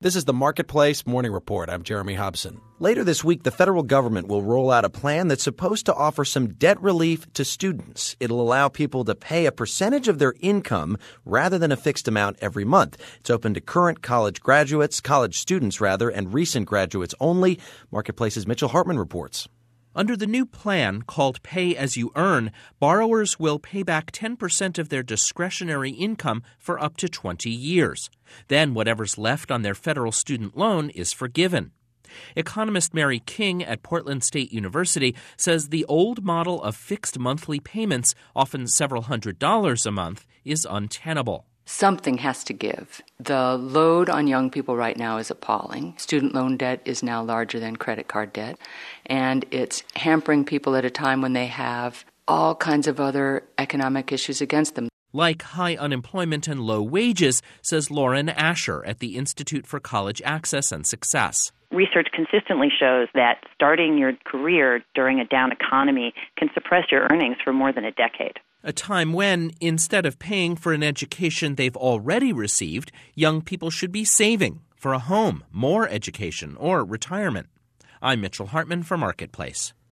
This is the Marketplace Morning Report. I'm Jeremy Hobson. Later this week, the federal government will roll out a plan that's supposed to offer some debt relief to students. It'll allow people to pay a percentage of their income rather than a fixed amount every month. It's open to current college students, and recent graduates only. Marketplace's Mitchell Hartman reports. Under the new plan, called Pay As You Earn, borrowers will pay back 10% of their discretionary income for up to 20 years. Then whatever's left on their federal student loan is forgiven. Economist Mary King at Portland State University says the old model of fixed monthly payments, often several $100s a month, is untenable. Something has to give. The load on young people right now is appalling. Student loan debt is now larger than credit card debt, and it's hampering people at a time when they have all kinds of other economic issues against them. Like high unemployment and low wages, says Lauren Asher at the Institute for College Access and Success. Research consistently shows that starting your career during a down economy can suppress your earnings for more than a decade. A time when, instead of paying for an education they've already received, young people should be saving for a home, more education, or retirement. I'm Mitchell Hartman for Marketplace.